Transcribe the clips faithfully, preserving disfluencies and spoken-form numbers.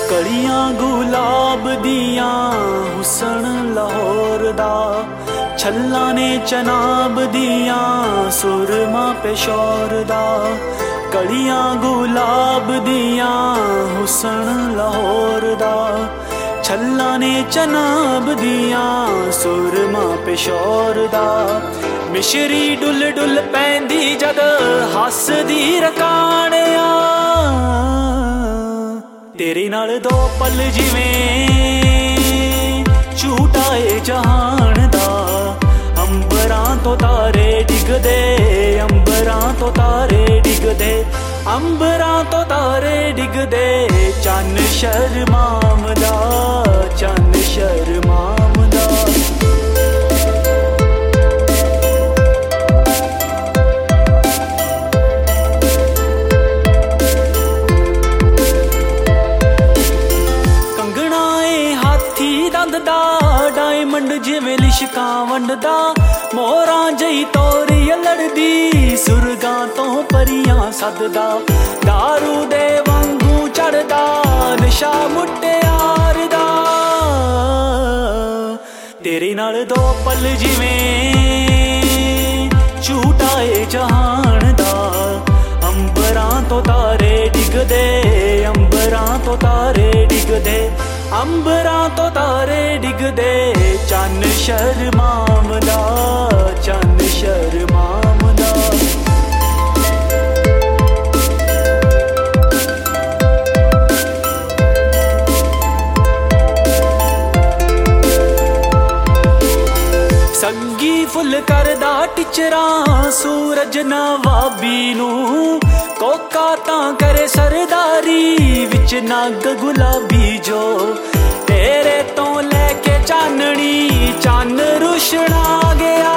कलियां गुलाब दियां हुसन लाहौर दा, छल्ला ने चनाब दियां सुरमा पेशौर दा। कलियां गुलाब दियां हुसन लाहौर दा, छल्ला ने चनाब दियां सुरमा पेशौर दा। मिशरी डुल डुल पैंदी जद हसदी रकाणिया, तेरे नाल दो पल जिवें झूठा ए जहान दा। अंबरां तो तारे डिगदे, अंबरां तो तारे डिगदे, अंबरां तो तारे डिगदे। चन्न शर्मामदा, चन्न शर्मामदा। डायमंड जिवें लिशकां वंडदा, मोरां जई तोरी लड़दी, सुरगां तो परियां सददा। दारू दे वांगू चढ़दा नशा मुटियार दा, तेरे नाल दो पल जिवें झूठा ए जहान दा। अंबरां तो तारे डिगदे, अंबरां तो तारे डिगदे, अंबरां तो तारे डिगदे। चन्न शर्मामदा, चन्न शर्मामदा। सग्गी फुल करदा टिचरां सूरज नवाबी नूं, कोका तां करे सरदारी विच नग गुलाबी जो। तेरे तो लैके चाननी चन्न रुशना गया,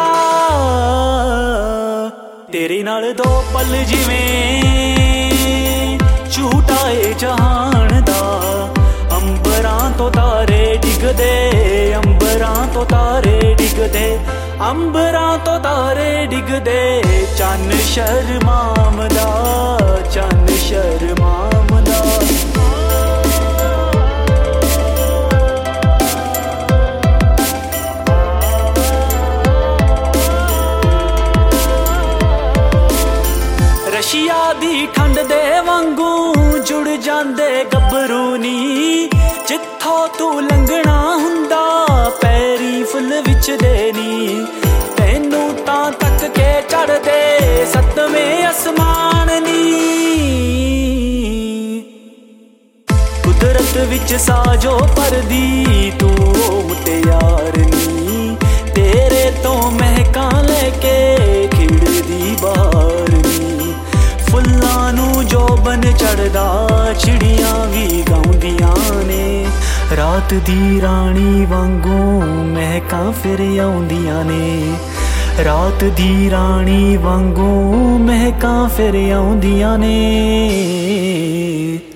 तेरे नाल दो पल जिवें झूठा ए जहान दा। अंबरां तो तारे डिगदे, अंबरां तो तारे डिगदे, अंबरां तो तारे डिगदे। चन्न शर्मामदा, चन्न शर्मामदा। रशिया दी ठंड दे वांगू जुड़ जांदे गबरू नी, जिथों तू लंघना हुंदा पैरी फुल विच देनी। तैनू तां तक के चढ़दे सतवें आसमान नी, कुदरत विच साजो परदी तू मुटियार नी। तेरे तो महकां लैके खिड़दी बहार नी, फुल्लां नूं जो बन चढ़दा चिड़ियां भी गाउंदियां ने। रात दी रानी वांगू महकां फिर आउंदियां ने, रात दी रानी वांगू महकां फिर आउंदियां ने।